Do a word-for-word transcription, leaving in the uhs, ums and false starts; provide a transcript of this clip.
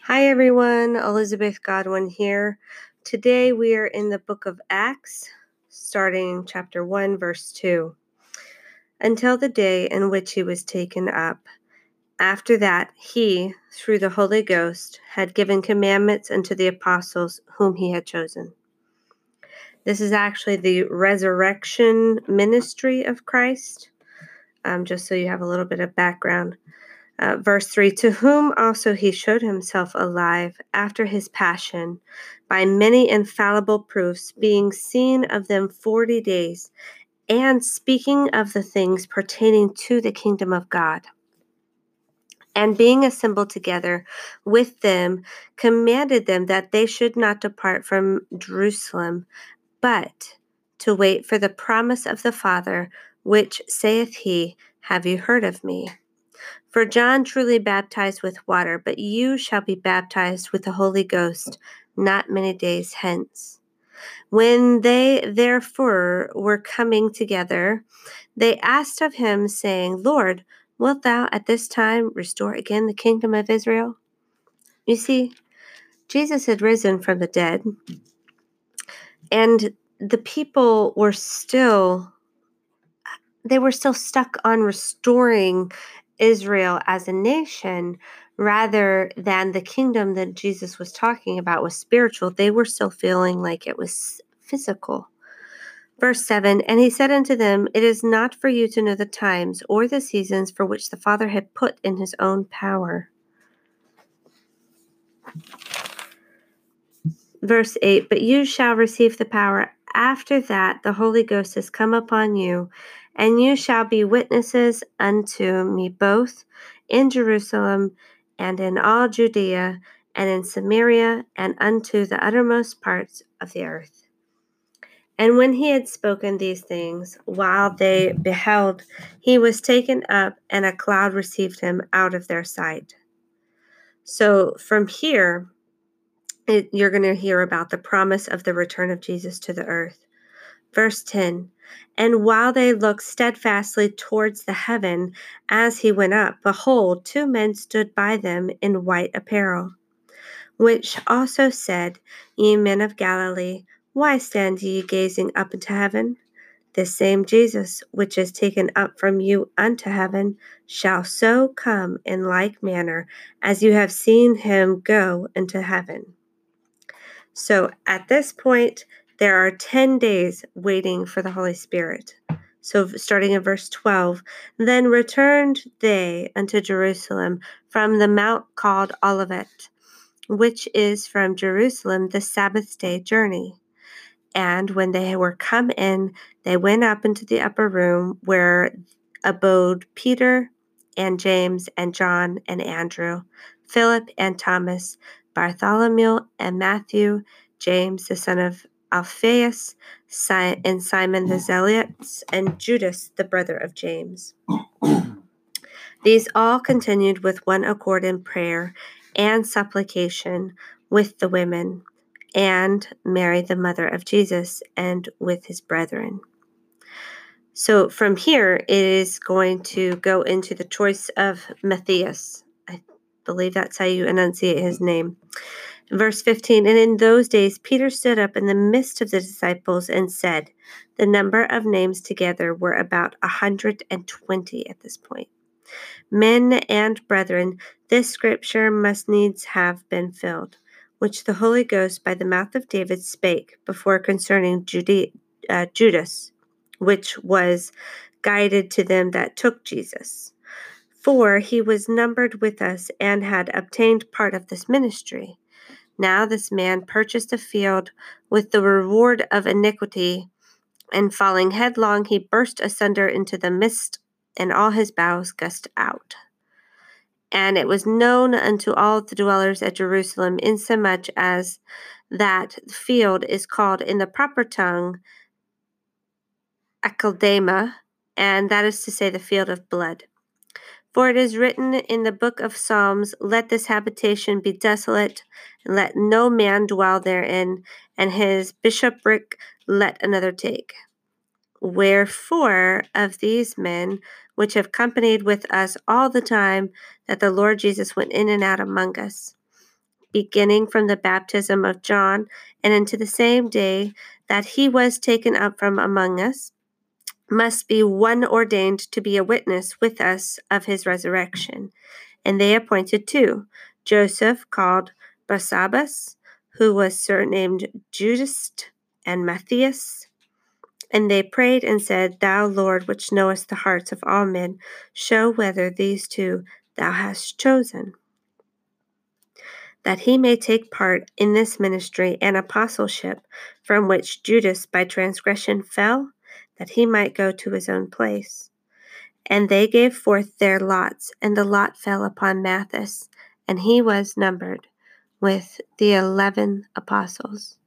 Hi everyone, Elizabeth Godwin here. Today we are in the book of Acts, starting chapter one, verse two. Until the day in which he was taken up. After that, he, through the Holy Ghost, had given commandments unto the apostles whom he had chosen. This is actually the resurrection ministry of Christ, um, just so you have a little bit of background. Uh, verse three, to whom also he showed himself alive after his passion by many infallible proofs, being seen of them forty days, and speaking of the things pertaining to the kingdom of God. And being assembled together with them, commanded them that they should not depart from Jerusalem, but to wait for the promise of the Father, which saith he, have you heard of me? For John truly baptized with water, but you shall be baptized with the Holy Ghost not many days hence. When they therefore were coming together, they asked of him, saying, Lord, wilt thou at this time restore again the kingdom of Israel? You see, Jesus had risen from the dead, and the people were still, they were still stuck on restoring Israel as a nation, rather than the kingdom that Jesus was talking about was spiritual. They were still feeling like it was physical. Verse seven, and he said unto them, it is not for you to know the times or the seasons for which the Father had put in his own power. Verse eight, but you shall receive the power after that the Holy Ghost has come upon you, and you shall be witnesses unto me both in Jerusalem and in all Judea and in Samaria and unto the uttermost parts of the earth. And when he had spoken these things, while they beheld, he was taken up, and a cloud received him out of their sight. So from here, It, you're going to hear about the promise of the return of Jesus to the earth. Verse ten, and while they looked steadfastly towards the heaven as he went up, behold, two men stood by them in white apparel, which also said, Ye men of Galilee, why stand ye gazing up into heaven? This same Jesus, which is taken up from you unto heaven, shall so come in like manner as you have seen him go into heaven. So at this point, there are ten days waiting for the Holy Spirit. So starting in verse twelve, then returned they unto Jerusalem from the mount called Olivet, which is from Jerusalem the Sabbath day journey. And when they were come in, they went up into the upper room where abode Peter and James and John and Andrew, Philip and Thomas, Bartholomew and Matthew, James the son of Alphaeus, and Simon the Zealot, and Judas the brother of James. These all continued with one accord in prayer and supplication with the women, and Mary the mother of Jesus, and with his brethren. So from here, it is going to go into the choice of Matthias. I believe that's how you enunciate his name. Verse fifteen, and in those days Peter stood up in the midst of the disciples and said, the number of names together were about a hundred and twenty at this point. Men and brethren, this scripture must needs have been filled, which the Holy Ghost by the mouth of David spake before concerning Jude- uh, Judas, which was guided to them that took Jesus. For he was numbered with us and had obtained part of this ministry. Now this man purchased a field with the reward of iniquity, and falling headlong, he burst asunder into the midst, and all his bowels gushed out. And it was known unto all the dwellers at Jerusalem, insomuch as that field is called in the proper tongue Akeldama, and that is to say the field of blood. For it is written in the book of Psalms, let this habitation be desolate, and let no man dwell therein, and his bishopric let another take. Wherefore of these men which have companied with us all the time that the Lord Jesus went in and out among us, beginning from the baptism of John and into the same day that he was taken up from among us, must be one ordained to be a witness with us of his resurrection. And they appointed two, Joseph called Barsabbas, who was surnamed Judas, and Matthias. And they prayed and said, Thou, Lord, which knowest the hearts of all men, show whether these two thou hast chosen, that he may take part in this ministry and apostleship, from which Judas by transgression fell, that he might go to his own place. And they gave forth their lots, and the lot fell upon Matthias, and he was numbered with the eleven apostles.